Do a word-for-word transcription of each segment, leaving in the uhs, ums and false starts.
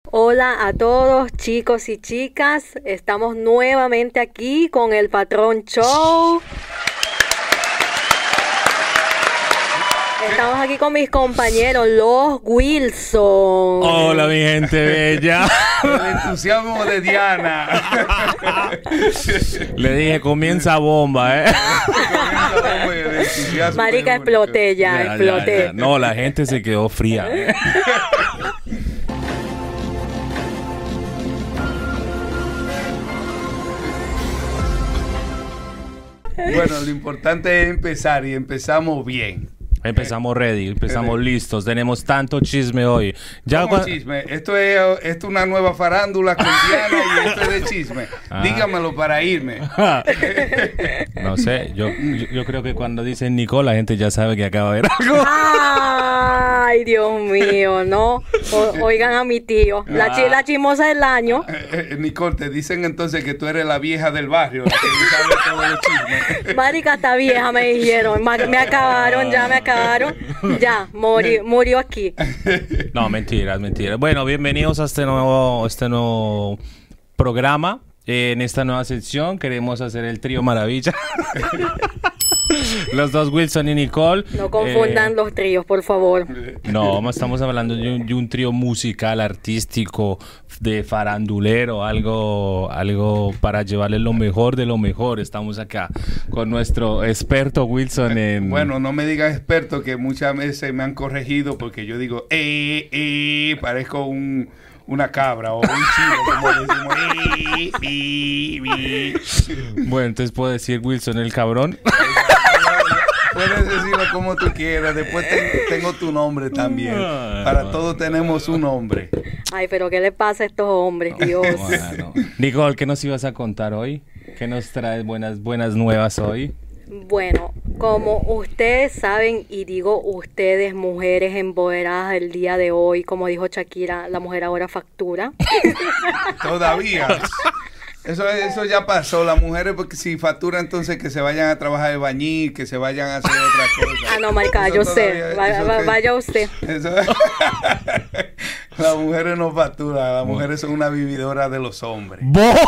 Hola a todos, chicos y chicas. Estamos nuevamente aquí con el Patrón Show. Estamos aquí con mis compañeros, los Wilson. Hola, mi gente bella. El entusiasmo de Diana. Le dije, comienza bomba, ¿eh? Comienza bomba y el entusiasmo Marica, de- exploté ya, Ya, exploté. ya, ya. No, la gente se quedó fría. ¿eh? Bueno, lo importante es empezar y empezamos bien. Empezamos ready, empezamos listos. Tenemos tanto chisme hoy. Ya ¿Cómo cua- chisme? Esto es, esto es una nueva farándula con Diana y esto es de chisme. Ah. Dígamelo para irme. No sé, yo, yo, yo creo que cuando dicen Nicole, la gente ya sabe que acaba de ver algo. Ay, Dios mío, no. O- oigan a mi tío, la, chi- la chismosa del año. Eh, eh, Nicole, te dicen entonces que tú eres la vieja del barrio, la que sabe todos los chismes. Marica está vieja, me dijeron. Ma- Me acabaron, ya me acabaron. Ya, murió, murió aquí. No, mentiras, mentiras. Bueno, bienvenidos a este nuevo, este nuevo programa. Eh, en esta nueva sección queremos hacer el trío maravilla. Los dos, Wilson y Nicole. No confundan Eh, los tríos, por favor. No, estamos hablando de un, de un trío musical, artístico, de farandulero, algo, algo para llevarles lo mejor de lo mejor. Estamos acá con nuestro experto Wilson en... Bueno, no me digas experto, que muchas veces me han corregido porque yo digo, eh, eh, parezco un, una cabra o un chivo, como decimos, eh, eh, eh. Bueno, entonces puedo decir Wilson el cabrón. Puedes decirlo como tú quieras. Después ten- tengo tu nombre también. Para todos tenemos un nombre. Ay, pero ¿qué le pasa a estos hombres, Dios? Bueno. Nicole, ¿qué nos ibas a contar hoy? ¿Qué nos traes buenas, buenas nuevas hoy? Bueno, como ustedes saben, y digo ustedes, mujeres empoderadas del día de hoy, como dijo Shakira, la mujer ahora factura. Todavía. Eso, eso ya pasó. Las mujeres, porque si facturan, entonces que se vayan a trabajar de bañil, que se vayan a hacer otra cosa. Ah, no, marica, Eso yo todavía- sé. Va- eso va- que- vaya usted. Eso- Las mujeres no facturan. Las mujeres son una vividora de los hombres.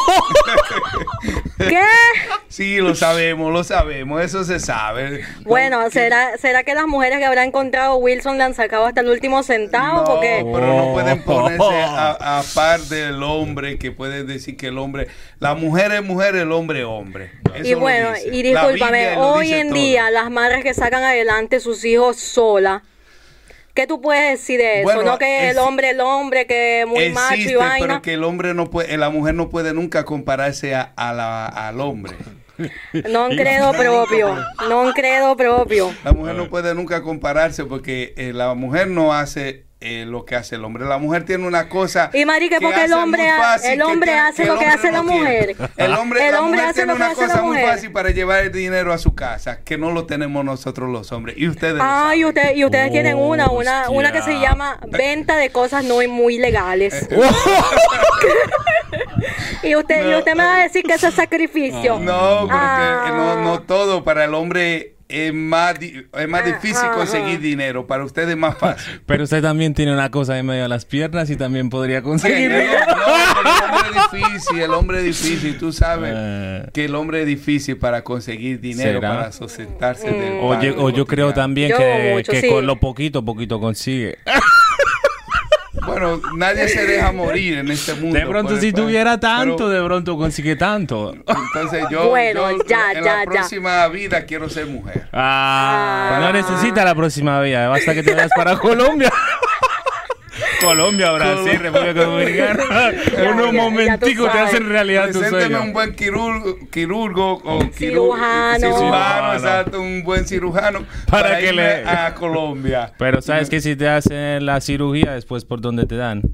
¿Qué? Sí, lo sabemos, lo sabemos. Eso se sabe. Bueno, No, ¿será, ¿será que las mujeres que habrá encontrado Wilson le han sacado hasta el último centavo? No, Porque pero no pueden ponerse a, a par del hombre, que pueden decir que el hombre, la mujer es mujer, el hombre es hombre. Eso y lo bueno, dice. y La discúlpame, Biblia lo hoy dice en todo. día las madres que sacan adelante sus hijos solas, ¿qué tú puedes decir de eso? Bueno, No que el es- hombre, el hombre, que muy macho y Existe, vaina. pero que el hombre no puede, la mujer no puede nunca compararse a, a la, al hombre. No un credo propio, no un credo propio. La mujer no puede nunca compararse porque eh, la mujer no hace eh, lo que hace el hombre. La mujer tiene una cosa. Y marica, que porque el hace hombre muy ha- fácil, el que hombre tiene- hace que lo el que hombre hace la no tiene. mujer. El hombre, El la hombre mujer hace tiene lo que una hace la cosa muy mujer. fácil para llevar el dinero a su casa, que no lo tenemos nosotros los hombres. Y ustedes lo Ay, saben. usted, y ustedes tienen una, una, una que se Hostia. llama venta de cosas no muy legales. y usted, y usted me va a decir que eso es sacrificio. No, porque Ah. no, no todo para el hombre es más, di- es más difícil Ajá. conseguir dinero. Para ustedes es más fácil. Pero usted también tiene una cosa en medio de las piernas y también podría Sí, conseguir. no, no, pero el hombre es difícil, el hombre es difícil. Tú sabes Eh. que el hombre es difícil para conseguir dinero, ¿Será? para sustentarse del O, pan yo- o yo creo cotidiano. también Yo que, mucho, que sí. con lo poquito, poquito consigue. Bueno, nadie se deja morir en este mundo. De pronto, pues, si pues, tuviera tanto, pero- de pronto consigue tanto. Entonces yo, Bueno, yo ya, en ya, la ya. próxima vida quiero ser mujer. Ah, Ah. no necesita la próxima vía, basta que te vayas para Colombia. Colombia, Brasil, República Dominicana. En Ya, unos ya, momenticos ya tú te hacen sabes. realidad tu Presénteme sueño. un buen quirurgo, quirurgo o quiru- Cirujano. cirujano, Cirujano. exacto, un buen cirujano Para para, que irme le- a Colombia. Pero sabes que si te hacen la cirugía, después por dónde te dan.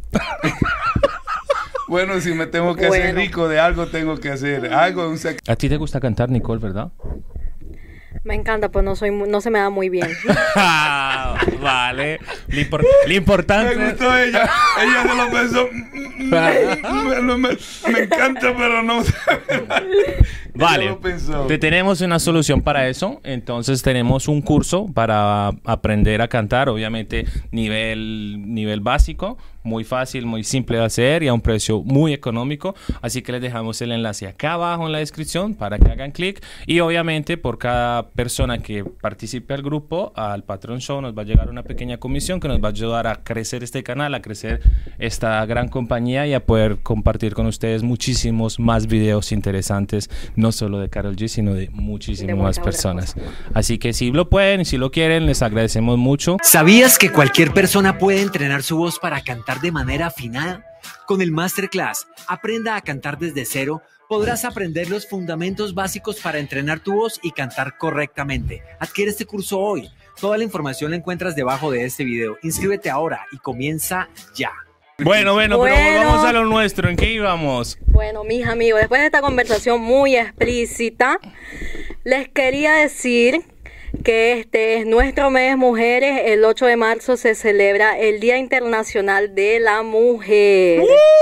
Bueno, si me tengo que hacer Bueno. rico de algo, tengo que hacer algo. Un sac- A ti te gusta cantar, Nicole, ¿verdad? Me encanta, pues no soy mu- no se me da muy bien. Vale. Lo, impor- lo importante. Me gustó ella. Ella se lo pensó. Me, me- me- me encanta, pero no. Vale, Ella lo pensó. te tenemos una solución para eso. Entonces tenemos un curso para aprender a cantar, obviamente nivel, nivel básico, muy fácil, muy simple de hacer y a un precio muy económico. Así que les dejamos el enlace acá abajo en la descripción para que hagan clic. Y obviamente por cada persona que participe al grupo, al Patreon Show, nos va a llegar una pequeña comisión que nos va a ayudar a crecer este canal, a crecer esta gran compañía y a poder compartir con ustedes muchísimos más videos interesantes, no solo de Karol G, sino de muchísimas De más personas. Así que si lo pueden y si lo quieren, les agradecemos mucho. ¿Sabías que cualquier persona puede entrenar su voz para cantar de manera afinada? Con el Masterclass Aprenda a cantar desde cero, podrás aprender los fundamentos básicos para entrenar tu voz y cantar correctamente. Adquiere este curso hoy. Toda la información la encuentras debajo de este video. Inscríbete ahora y comienza ya. Bueno, bueno, Bueno. pero volvamos a lo nuestro. ¿En qué íbamos? Bueno, mis amigos, después de esta conversación muy explícita, les quería decir que este es nuestro mes mujeres. El ocho de marzo se celebra el Día Internacional de la Mujer.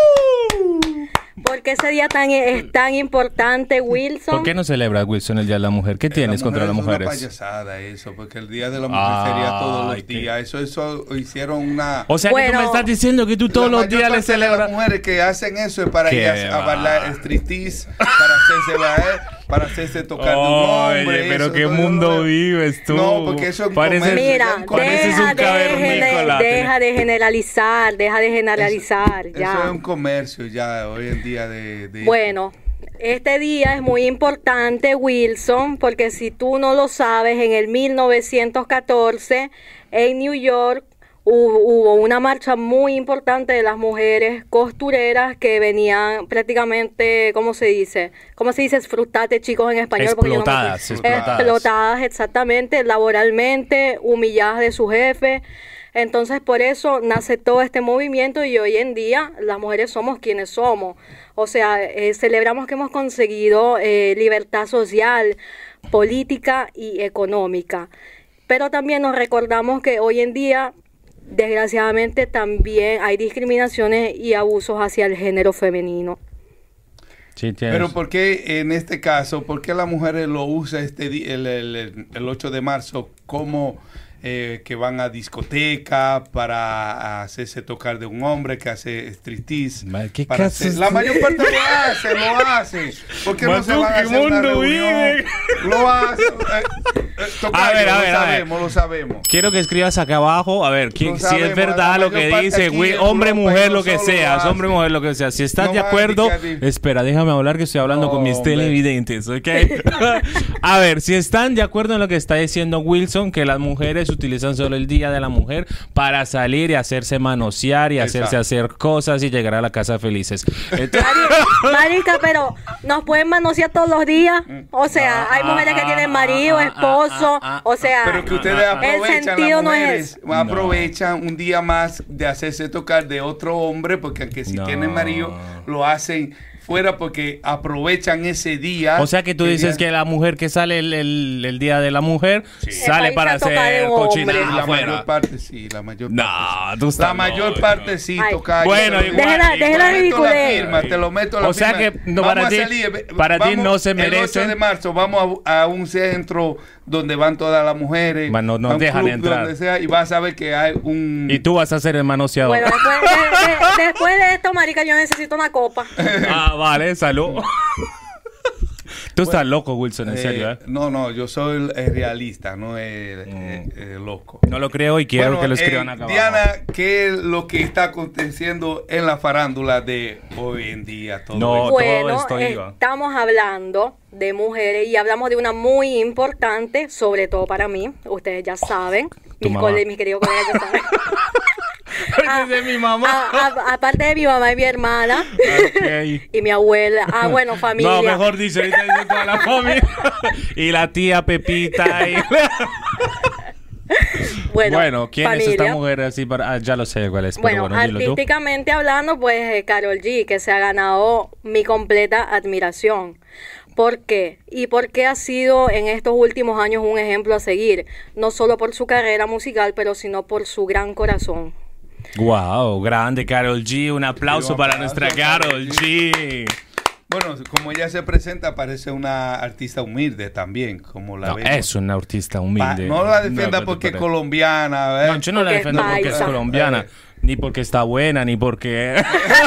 ¿Por qué ese día tan, es tan importante, Wilson? ¿Por qué no celebra Wilson el Día de la Mujer? ¿Qué tienes contra las mujeres? Es una payasada eso, porque el Día de la Mujer sería todos Ay, los qué- días. Eso, eso hicieron una... O sea que tú Bueno. me estás diciendo que tú todos La los mayor días le parte de celebras. las mujeres que hacen eso es para Qué ellas a va. bailar striptease, para hacerse bailar, para hacerse tocar de un hombre. Oye, pero eso, qué eso, mundo eso, vives tú. No, porque eso es un Pareces- comercio. Mira, ya un comercio. pareces deja un de, cavernícola. gener- deja de generalizar, deja de generalizar, Eso ya. es un comercio ya hoy en día de... de Bueno, este día es muy importante, Wilson, porque si tú no lo sabes, en el mil novecientos catorce en New York hubo, hubo una marcha muy importante de las mujeres costureras que venían prácticamente, ¿cómo se dice? ¿Cómo se dice? Frustrate, chicos, en español. porque yo no me Explotadas, sé. explotadas. Explotadas, exactamente, laboralmente, humilladas de su jefe. Entonces, por eso nace todo este movimiento y hoy en día las mujeres somos quienes somos. O sea, eh, celebramos que hemos conseguido eh, libertad social, política y económica. Pero también nos recordamos que hoy en día, desgraciadamente, también hay discriminaciones y abusos hacia el género femenino. Sí, tienes. Pero ¿por qué en este caso, por qué las mujeres lo usan este di- el, el, el ocho de marzo como eh, que van a discoteca para hacerse tocar de un hombre que hace striptease? Ma, ¿qué para caso hacer- es- La mayor parte lo hace, lo hace. ¿Por qué no se Matú, van a ¿qué hacer una mundo reunión? vive? Lo hace. Eh, eh, tocayo, A ver, a lo ver, a ver. sabemos, lo sabemos. Quiero que escribas acá abajo, a ver, quién- No si es sabemos, verdad la lo que mayor parte dice, aquí güey, en hombre, Europa mujer, no lo que solo seas, lo hombre, hacen. mujer, lo que sea. Si estás No de van a acuerdo, decir así. espera, déjame hablar que estoy hablando con mis Hombre. televidentes, ¿ok? A ver, si están de acuerdo en lo que está diciendo Wilson, que las mujeres utilizan solo el Día de la Mujer para salir y hacerse manosear y hacerse Exacto. hacer cosas y llegar a la casa felices. Entonces, Mari- Marica, pero nos pueden manosear todos los días. O sea, hay mujeres que tienen marido, esposo. O sea, Pero que ustedes el aprovechan, sentido las no mujeres es. aprovechan un día más de hacerse tocar de otro hombre, porque aunque si No. tienen marido, lo hacen fuera porque aprovechan ese día. o sea que tú El dices día- que la mujer que sale el, el- el Día de la Mujer sale Es para para irse a tocar hacer de un hombre. Sí, cochinada la afuera. mayor parte sí, la mayor No, parte. tú sí. estás La mayor loco. parte sí, Ay. tocayo. Bueno, te lo- igual, Deja la- igual. deja la Te lo meto la ridiculez. firma, te lo meto la O sea firma. que, no, Vamos para a ti- salir, para ti vamos no se El merecen. ocho de marzo vamos a, a un centro donde van todas las mujeres. Ma, no nos a un dejan club entrar. donde sea, y vas a ver que hay un... Y tú vas a ser el manoseador. Bueno, después de, de- después de esto, marica, yo necesito una copa. Ah, vale, salud. Tú estás loco, Wilson, en Eh, serio, ¿eh? No, no, yo soy el, el realista, no el, el- el loco. No lo creo y quiero Bueno, que lo escriban eh, acá abajo. Diana, ¿qué es lo que está aconteciendo en la farándula de hoy en día? Todo No, esto? Bueno, esto iba. estamos hablando de mujeres y hablamos de una muy importante, sobre todo para mí. Ustedes ya saben, Tu mis, mamá. cole- mis queridos colegas ya saben. Esa es mi mamá. A- a- aparte de mi mamá y mi hermana Ok. y mi abuela. Ah, bueno, familia. No, mejor dice, ahorita dice toda la familia. Y la tía Pepita. Y... Bueno, Bueno, ¿quién es esta familia. mujer así para...? Ah, ya lo sé cuál es, pero Bueno, bueno, dilo tú. artísticamente hablando, pues eh, Karol G, que se ha ganado mi completa admiración. ¿Por qué? Y por qué ha sido en estos últimos años un ejemplo a seguir, no solo por su carrera musical, pero sino por su gran corazón. Wow, grande Karol G. Un aplauso Sí, un para aplauso, nuestra Karol Karol G. Bueno, como ella se presenta, parece una artista humilde también, como la No, vemos. es una artista Pa- humilde. no la defienda No, porque es pero- colombiana. ¿eh? No, yo no la Porque es defiendo porque es paisa. colombiana. Eh, Ni porque está buena, ni porque...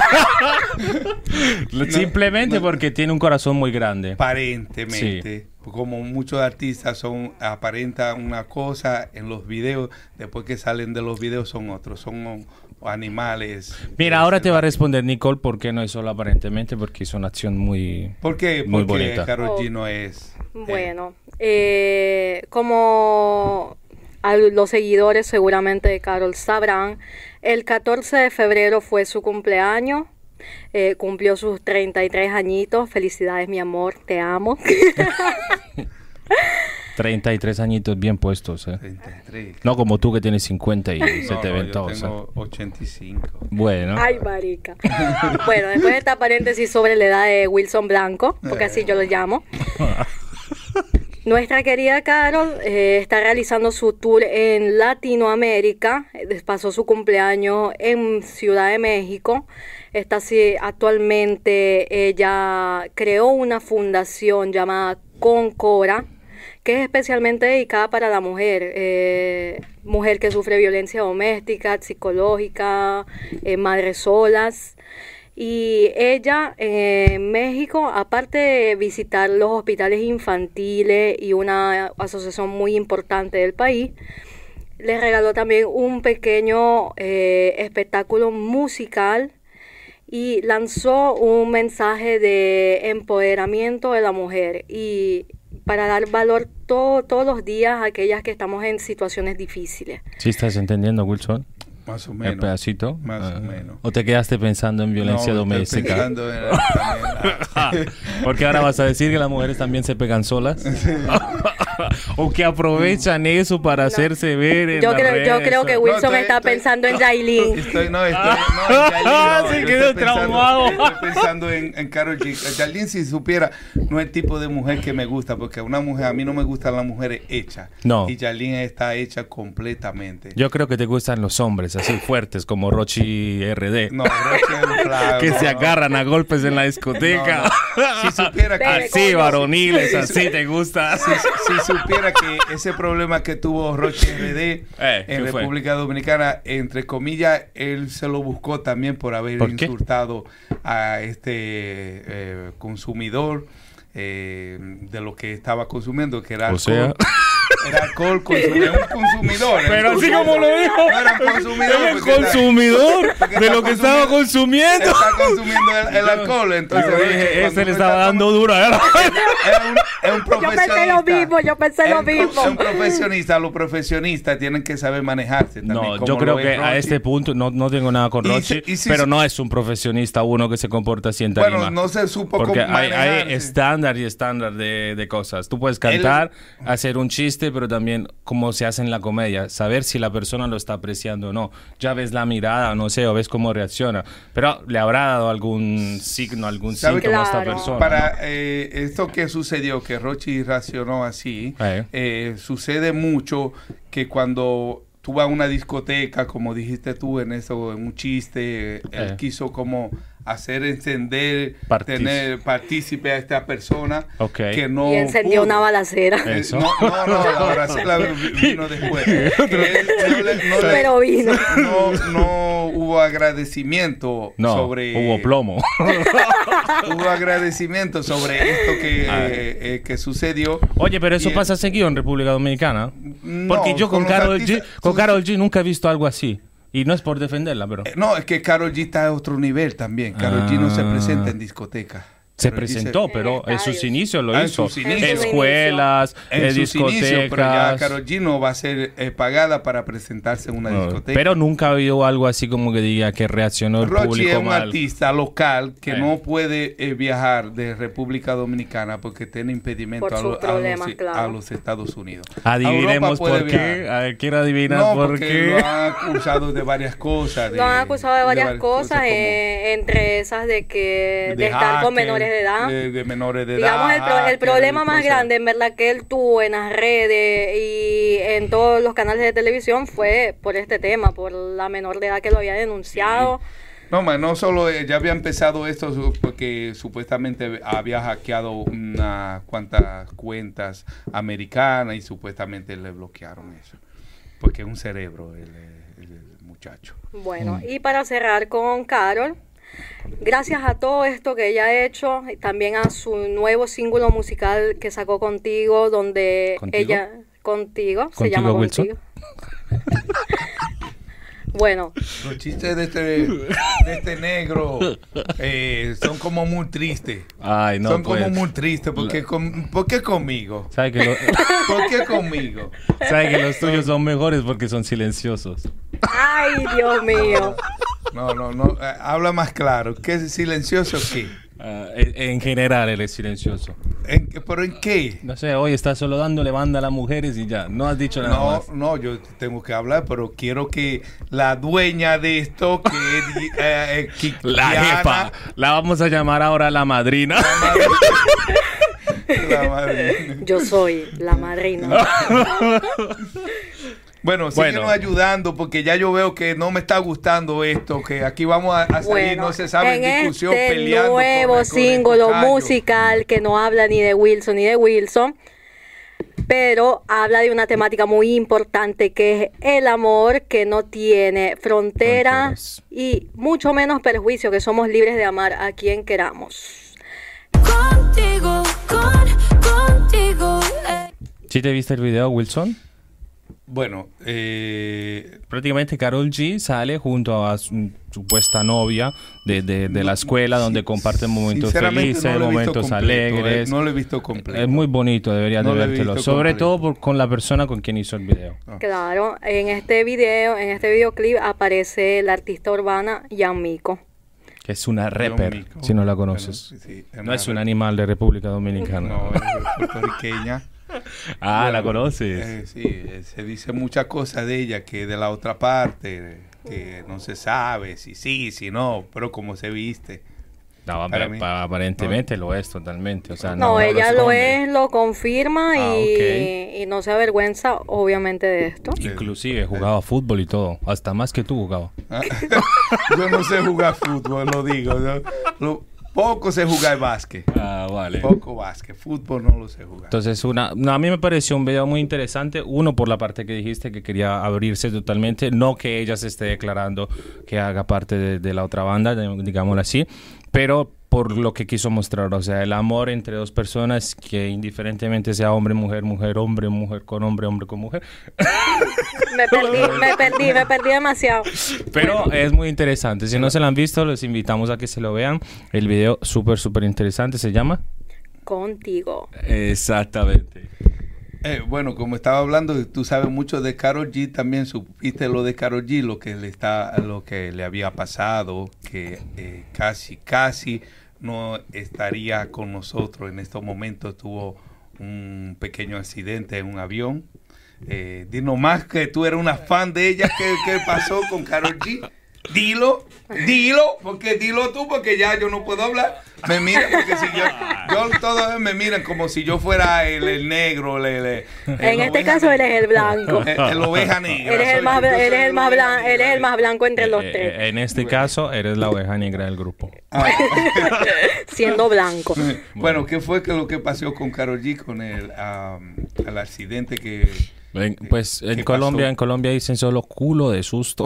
Simplemente no, no. porque tiene un corazón muy grande. Aparentemente. Sí. Como muchos artistas son aparentan una cosa en los videos, después que salen de los videos son otros, son animales. Mira, ahora te va a responder Nicole por qué no es solo aparentemente, porque es una acción muy ¿Por qué? Muy Porque bonita. Karol G no es... Bueno, eh, como a los seguidores seguramente de Karol sabrán, el catorce de febrero fue su cumpleaños. Eh, cumplió sus treinta y tres añitos. Felicidades, mi amor, te amo. treinta y tres añitos bien puestos, ¿eh? treinta y tres. No como tú que tienes cincuenta y se No, te ven yo todos. tengo ochenta y cinco. Bueno. Ay, marica. Bueno, después de esta paréntesis sobre la edad de Wilson Blanco, porque así yo lo llamo. Nuestra querida Karol eh, está realizando su tour en Latinoamérica. Pasó su cumpleaños en Ciudad de México. Está así, actualmente ella creó una fundación llamada Concora, que es especialmente dedicada para la mujer, eh, mujer que sufre violencia doméstica, psicológica, eh, madres solas. Y ella eh, en México, aparte de visitar los hospitales infantiles y una asociación muy importante del país, les regaló también un pequeño eh, espectáculo musical y lanzó un mensaje de empoderamiento de la mujer y para dar valor todo, todos los días a aquellas que estamos en situaciones difíciles. ¿Sí estás entendiendo, Wilson? Más o menos. ¿El pedacito? Más uh, o menos. ¿O te quedaste pensando en violencia no, doméstica? Estoy pensando en la, también la... Porque ahora vas a decir que las mujeres también se pegan solas. O que aprovechan eso para no. hacerse ver en yo las creo, redes. Yo creo que Wilson no, estoy, está estoy, pensando en Yailin. Estoy, no, estoy, no, en Yailin, no, se quedó traumado. Estoy pensando en, en Karol G. Yailin, si supiera, no es el tipo de mujer que me gusta, porque una mujer, a mí no me gustan las mujeres hechas. No. Y Yailin está hecha completamente. Yo creo que te gustan los hombres así fuertes, como Rochi R D. No, Rochi es claro, que no, se agarran a golpes en la discoteca. No, no. Si supiera que... Así, varoniles, así te gusta. Si, si supiera que ese problema que tuvo Rochi R D eh, en República fue? Dominicana, entre comillas, él se lo buscó también por haber ¿Por insultado a este eh, consumidor eh, de lo que estaba consumiendo, que era o alcohol. Sea... Era alcohol, consumidor, un consumidor. Pero así como lo dijo. No era un consumidor. Era el consumidor está, de lo que estaba consumiendo. Está consumiendo el, el alcohol. Entonces, yo dije, ese le estaba dando duro. ¿eh? Es un, es un profesionista. Yo pensé lo mismo, yo pensé es lo un, mismo. Es un profesionista. Los profesionistas tienen que saber manejarse también. No, yo creo que a este punto no, no tengo nada con Rochi, si, si, pero no es un profesionista uno que se comporta así en tarima. Bueno, no se supo porque cómo hay, hay estándar y estándar de, de cosas. Tú puedes cantar, el, hacer un chiste, pero también cómo se hace en la comedia, saber si la persona lo está apreciando o no. Ya ves la mirada, no sé, o ves cómo reacciona. Pero le habrá dado algún signo, algún síntoma claro. a esta persona. Para ¿no? eh, esto que sucedió, que Rochi reaccionó así, eh. Eh, sucede mucho que cuando tú vas a una discoteca, como dijiste tú en eso, en un chiste, eh. él quiso como hacer encender, Partic tener partícipe a esta persona okay. que no y encendió pudo. Una balacera. Eso. No, no, no, la balacera vino después. Él, no le, no le, Pero vino. No, no hubo agradecimiento no, sobre... hubo plomo. Hubo agradecimiento sobre esto que, eh, eh, que sucedió. Oye, pero eso y pasa el... seguido en República Dominicana. No, porque yo con, con Karol G, con sus... Karol G nunca he visto algo así. Y no es por defenderla, pero... Eh, no, es que Karol G está a otro nivel también. Karol G no se presenta en discoteca. Se presentó, se... pero en, en sus inicios lo ah, hizo. En sus inicios. Escuelas, en eh, sus discotecas. Inicios, pero ya Karol G no va a ser eh, pagada para presentarse en una no, discoteca. Pero nunca ha habido algo así como que diga que reaccionó el Rochi público es un mal. artista local que eh. no puede eh, viajar de República Dominicana porque tiene impedimento a, lo, a, los, claro. a los Estados Unidos. Adivinemos por qué. A ver, quiero adivinar no, por qué. Lo han acusado de varias cosas. De, lo han acusado de varias, de varias cosas, cosas eh, como, entre esas de que de, de estar hacker, con menores de edad. De, de menores de Digamos, edad. el, pro, el problema más grande, en verdad, que él tuvo en las redes y en todos los canales de televisión fue por este tema, por la menor de edad que lo había denunciado. Sí. No, man, no solo, ya había empezado esto porque supuestamente había hackeado unas cuantas cuentas americanas y supuestamente le bloquearon eso. Porque es un cerebro el, el, el muchacho. Bueno, Mm. y para cerrar con Carol, gracias a todo esto que ella ha hecho, y también a su nuevo single musical que sacó contigo, donde ¿Contigo? ella, contigo, se ¿Contigo, llama Wilson? Contigo. Bueno, Los chistes de este, de este negro eh, son como muy tristes. Ay, no, son pues. como muy tristes. Porque con, ¿Por qué conmigo? ¿Sabe que, lo- ¿Por qué conmigo? sabe que los tuyos son mejores porque son silenciosos? ay, Dios mío. No, no, no. eh, habla más claro. ¿Qué es silencioso qué? Ah, en, en general, él es silencioso. ¿En, ¿Pero en qué? No sé, hoy estás solo dándole banda a las mujeres y ya. No has dicho nada No, más. no, yo tengo que hablar, pero quiero que la dueña de esto, que es eh, eh, Ki- La Kiana, jefa. La vamos a llamar ahora la madrina. la madrina. Yo soy la madrina. Bueno, Bueno. síguenos ayudando porque ya yo veo que no me está gustando esto, que aquí vamos a, a salir, Bueno, no se sabe, en en discusión, este peleando. nuevo con- con single estos callos. musical que no habla ni de Wilson ni de Wilson, pero habla de una temática muy importante que es el amor que no tiene fronteras Fronteras. y mucho menos perjuicio, que somos libres de amar a quien queramos. Contigo, con, contigo. eh. ¿Sí te viste el video, Wilson? Bueno, eh, Prácticamente Karol G sale junto a su supuesta novia de, de, de la escuela donde comparten momentos sinceramente, felices, no lo he visto momentos completo, alegres. eh, no lo he visto completo. Es muy bonito, deberías No de lo he vértelo. visto Sobre completo. todo por- con la persona con quien hizo el video. Claro, en este video, en este videoclip aparece la artista urbana Yamiko. Que es una rapper, Mico. si no la conoces. Bueno, sí, No es un una- animal de República Dominicana. No, es puertorriqueña. Ah, Bueno, ¿la conoces? eh, sí, eh, se dice muchas cosas de ella que de la otra parte, que no se sabe si sí, si no, pero como se viste. No, para pero mí. pa- aparentemente lo es totalmente. O sea, No, no, ella lo esconde. es, lo confirma Ah, y, ok. y no se avergüenza obviamente de esto. Inclusive jugaba fútbol y todo. Hasta más que tú jugaba. Ah, Yo no sé jugar fútbol, lo digo. ¿no? Lo- poco sé jugar básquet. Ah, vale. Poco básquet. Fútbol no lo sé jugar. Entonces, una, no, a mí me pareció un video muy interesante. Uno, por la parte que dijiste que quería abrirse totalmente. No que ella se esté declarando que haga parte de, de la otra banda, de- digámoslo así. Pero por lo que quiso mostrar. O sea, el amor entre dos personas que indiferentemente sea hombre, mujer, mujer, hombre, mujer con hombre, hombre con mujer. Me perdí, me perdí, me perdí demasiado. Pero es muy interesante. Si no se lo han visto, los invitamos a que se lo vean. El video súper, súper interesante. ¿Se llama? Contigo. Exactamente. Eh, bueno, como estaba hablando, tú sabes mucho de Karol G, también supiste lo de Karol G, lo que le está, lo que le había pasado, que eh, casi, casi no estaría con nosotros en estos momentos. Tuvo un pequeño accidente en un avión. Eh, dinos más que tú eres una fan de ella. ¿Qué, qué pasó con Karol G? Dilo, dilo, porque dilo tú, porque ya yo no puedo hablar. Me miran, porque si yo, yo todos me miran como si yo fuera el, el negro. El, el- el En este oveja caso negra. eres el blanco. El, el oveja negra. Eres el soy más, yo, yo soy eres el más oveja blanco, negra. eres el más blanco entre los Eh, tres, eh, en este caso, eres la oveja negra del grupo. siendo blanco. Bueno, ¿qué fue que lo que pasó con Karol G con el, am, el accidente que... Ven, pues en ¿Qué Colombia, pasó? en Colombia dicen solo culo de susto.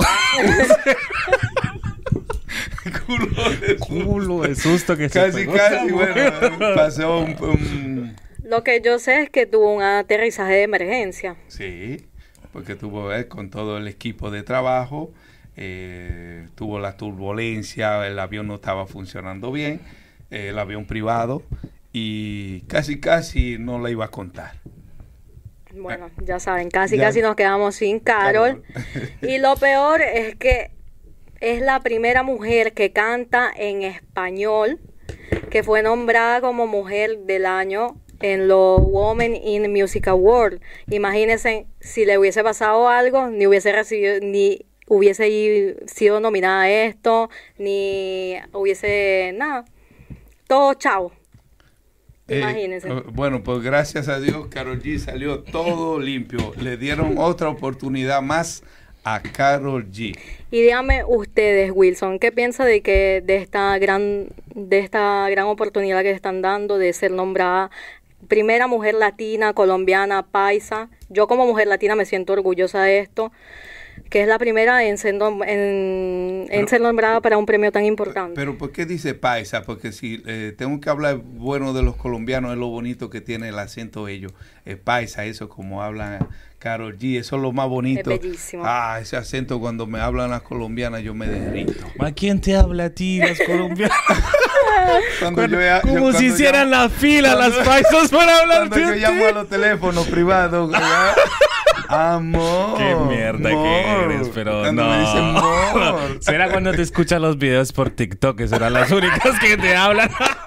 culo de su- Culo de susto que Casi, se pegó casi, esa bueno, mujer. pasó un, un- Lo que yo sé es que tuvo un aterrizaje de emergencia. Sí, porque tuvo eh, con todo el equipo de trabajo, eh, tuvo la turbulencia, el avión no estaba funcionando bien, eh, el avión privado, y casi, casi no la iba a contar. Bueno, ya saben, casi Ya. casi nos quedamos sin Carol. Y lo peor es que es la primera mujer que canta en español, que fue nombrada como Mujer del Año en los Women in Music Awards. Imagínense si le hubiese pasado algo, ni hubiese recibido, ni hubiese i- sido nominada a esto, ni hubiese nada. Todo chavo. Eh, Imagínense. eh, bueno, pues gracias a Dios, Karol G salió todo limpio. Le dieron otra oportunidad más a Karol G. Y díganme ustedes, Wilson, ¿qué piensa de que de esta gran de esta gran oportunidad que le están dando de ser nombrada primera mujer latina, colombiana, paisa? Yo como mujer latina me siento orgullosa de esto. que es la primera en ser, nom- en, en Pero- ser nombrada para un premio tan importante. Pero ¿por qué dice paisa? Porque si eh, tengo que hablar bueno de los colombianos, es lo bonito que tiene el acento de ellos. Eh, paisa, eso como hablan Karol G, eso es lo más bonito. Es bellísimo. Ah, ese acento cuando me hablan las colombianas yo me derrito. ¿A quién te habla a ti, las colombianas? Cuando yo, yo- Como cuando si hicieran llamo- la fila, cuando- las paisas para hablar Cuando de yo ti. llamo a los teléfonos privados, ¿verdad? Amor. Qué mierda que amor. eres, pero Cuando no. me dicen amor. Será cuando te escuchan los videos por TikTok, que serán las únicas que te hablan.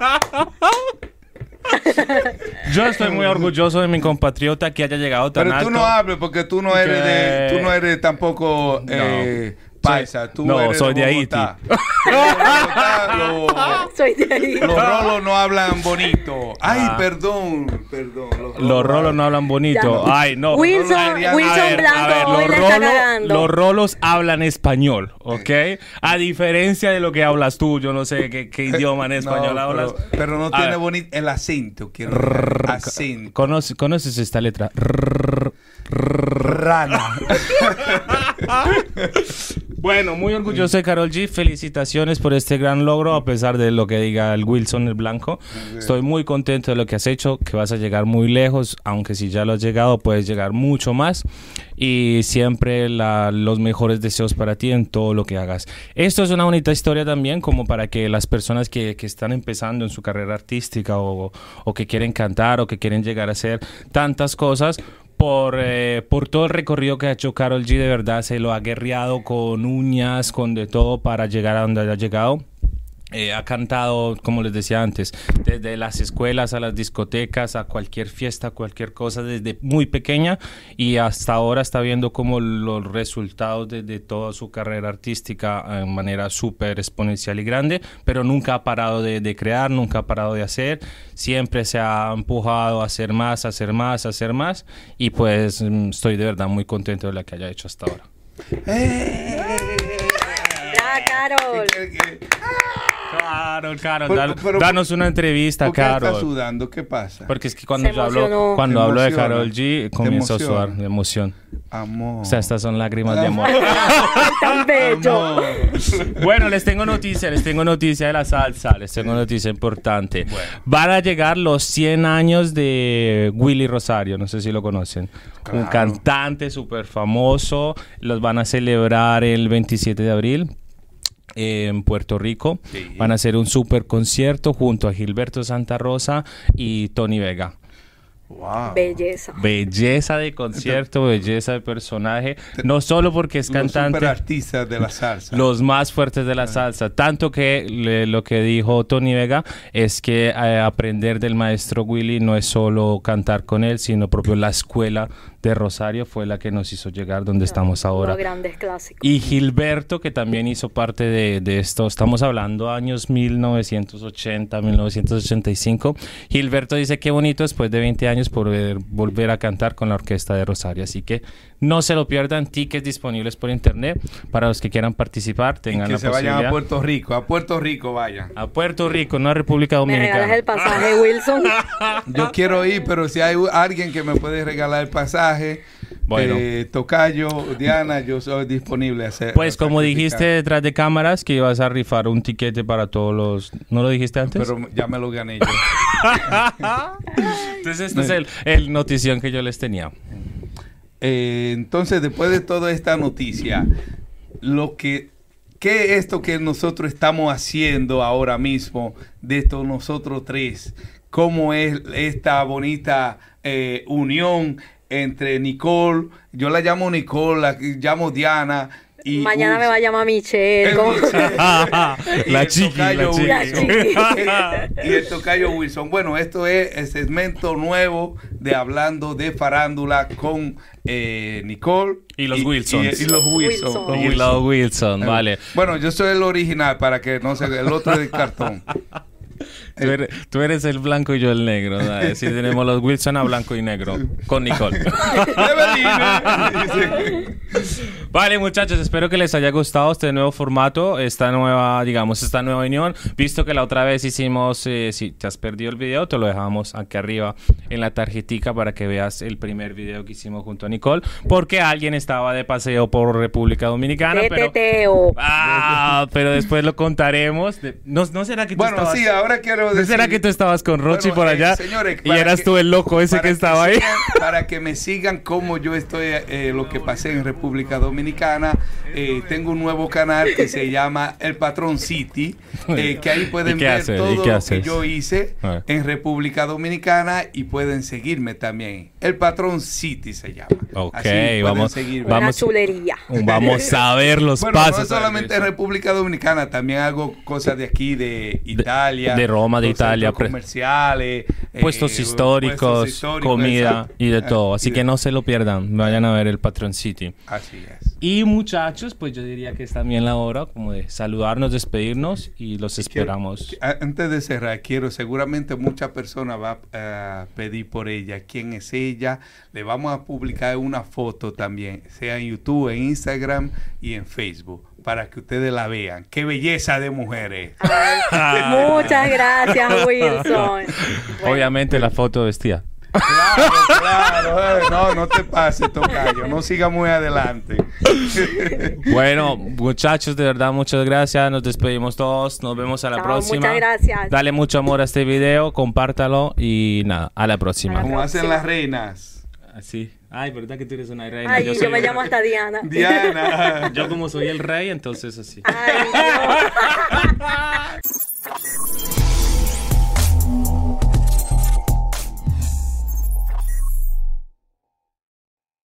Yo estoy muy orgulloso de mi compatriota que haya llegado tan Pero tú alto. no hables porque tú no eres de, Que- tú no eres tampoco eh, paisa, tú No, eres soy de Haití. Bogotá. De Bogotá, los, Soy de ahí. los rolos no hablan bonito. Ay, Ah. perdón, perdón. Los rolos no hablan bonito. Ya. Ay, no. Wilson, no deberían- Wilson A ver, Blanco a ver, hoy los, le está rolos, cagando. los rolos hablan español, ¿ok? A diferencia de lo que hablas tú, yo no sé qué, qué idioma en español No, hablas. pero, pero no A tiene ver. bonito el acento, quiero decir, acento. ¿Conoces, ¿Conoces esta letra? Rrr, Rana. Bueno, muy orgulloso de Karol G. Felicitaciones por este gran logro, a pesar de lo que diga el Wilson el Blanco. Estoy muy contento de lo que has hecho, que vas a llegar muy lejos, aunque si ya lo has llegado, puedes llegar mucho más. Y siempre la- los mejores deseos para ti en todo lo que hagas. Esto es una bonita historia también, como para que las personas que, que están empezando en su carrera artística o, o que quieren cantar o que quieren llegar a hacer tantas cosas, por, eh, por todo el recorrido que ha hecho Karol G, de verdad se lo ha guerreado con uñas, con de todo para llegar a donde ha llegado. Eh, ha cantado, como les decía antes, desde las escuelas a las discotecas, a cualquier fiesta, cualquier cosa, desde muy pequeña, y hasta ahora está viendo como los resultados de, de toda su carrera artística en manera súper exponencial y grande, pero nunca ha parado de, de crear, nunca ha parado de hacer, siempre se ha empujado a hacer más, a hacer más, a hacer más, y pues mm, estoy de verdad muy contento de lo que haya hecho hasta ahora. Ya, Karol. ¿Qué- qué- qué? Claro, claro, Pero- dan- pero- danos una entrevista, ¿Por qué estás Karol. sudando? ¿Qué pasa? Porque es que cuando Se yo hablo, emocionó. cuando Te hablo de emociona. Karol G, Te comienzo a emociona. sudar de emoción. Amor. O sea, estas son lágrimas de amor. Tan bello. Amor. Bueno, les tengo noticia, les tengo noticia de la salsa, les tengo noticia importante. Van a llegar los cien años de Willy Rosario, no sé si lo conocen. Un Claro. cantante súper famoso, los van a celebrar el veintisiete de abril. eh, En Puerto Rico. Sí. Van a hacer un super concierto junto a Gilberto Santa Rosa y Tony Vega. Wow. Belleza. Belleza de concierto, belleza de personaje, no solo porque es Los cantante, superartistas de la salsa. los más fuertes de la salsa, tanto que le- lo que dijo Tony Vega es que eh, aprender del maestro Willy no es solo cantar con él, sino propio la escuela de Rosario fue la que nos hizo llegar donde estamos ahora. Los grandes clásicos. Y Gilberto, que también hizo parte de, de esto, estamos hablando años mil novecientos ochenta, mil novecientos ochenta y cinco. Gilberto dice que bonito después de veinte años poder volver a cantar con la orquesta de Rosario. Así que no se lo pierdan, tickets disponibles por internet para los que quieran participar, Y tengan que la se vayan posibilidad. a Puerto Rico. A Puerto Rico vayan. A Puerto Rico, no a República ¿Me regalas Dominicana. el pasaje, Wilson? Yo quiero ir, pero si hay alguien que me puede regalar el pasaje, Bueno. eh, Tocayo, Diana, yo soy disponible a hacer. Pues a como sacrificar. dijiste detrás de cámaras que ibas a rifar un tiquete para todos los... ¿No lo dijiste antes? Pero ya me lo gané yo. Entonces este es el, el notición que yo les tenía. Eh, entonces, después de toda esta noticia, lo que, ¿qué es esto que nosotros estamos haciendo ahora mismo, de esto nosotros tres? ¿Cómo es esta bonita eh, unión entre Nicole? Yo la llamo Nicole, la llamo Diana. Y Mañana Uy, me va a llamar Michelle. el ¿cómo? Michelle. Y La el chiqui, tocayo la chiqui. Wilson. Y el tocayo Wilson. Bueno, esto es el segmento nuevo de Hablando de Farándula con eh, Nicole. Y los Wilsons. Y, y los Wilson. Wilson. los Y Wilson. los Wilson, Eh, vale. Bueno, yo soy el original para que no se... El otro es de cartón. Tú eres, tú eres el blanco y yo el negro. ¿Sabes? Si tenemos los Wilson a blanco y negro. Con Nicole. Evelyn. Vale, muchachos, espero que les haya gustado este nuevo formato, esta nueva, digamos, esta nueva unión. Visto que la otra vez hicimos, eh, si te has perdido el video, te lo dejamos aquí arriba en la tarjetica para que veas el primer video que hicimos junto a Nicole, porque alguien estaba de paseo por República Dominicana, De pero... teteo. Ah, pero después lo contaremos. De- ¿No, ¿No será que tú Bueno, estabas... sí, ahora quiero ¿No decir... será que tú estabas con Rochi Bueno, por eh, allá señores, y para eras que- tú el loco ese para que estaba ahí? sigan- para que me sigan cómo yo estoy, eh, lo que pasé en República Dominicana, eh, tengo un nuevo canal que se llama El Patrón City, eh, que ahí ¿Y pueden qué ver haces? ¿Y todo qué lo que haces? yo hice A ver. en República Dominicana y pueden seguirme también. El Patrón City se llama. Ok, Así pueden vamos- seguirme. vamos- Una chulería. Vamos a ver los Bueno, pasos. no solamente en República Dominicana, también hago cosas de aquí, de Italia. de Roma, de los Italia, centros pre- comerciales. eh, Puestos históricos, puestos históricos, comida exacto. y de todo. Ah, Así y que de- no se lo pierdan. Vayan a ver el Patreon City. Así es. Y muchachos, pues yo diría que es también la hora como de saludarnos, despedirnos y los esperamos. Quiero- a- antes de cerrar, quiero, seguramente muchas personas va a pedir por ella. ¿Quién es ella? Le vamos a publicar una foto también, sea en YouTube, en Instagram y en Facebook, para que ustedes la vean. ¡Qué belleza de mujeres! Muchas gracias, Wilson. Bueno, Obviamente la foto vestida. Claro, claro. eh, No, no te pases, tocayo. No siga muy adelante. Bueno, muchachos, de verdad, muchas gracias. Nos despedimos todos. Nos vemos a la Chao, próxima. muchas gracias. Dale mucho amor a este video, compártalo y nada, a la próxima. A la Como hacen próxima. las reinas. Así. Ay, ¿verdad que tú eres una reina? Ay, yo, soy- me llamo hasta Diana. Diana. Yo como soy el rey, entonces así. Ay, Dios.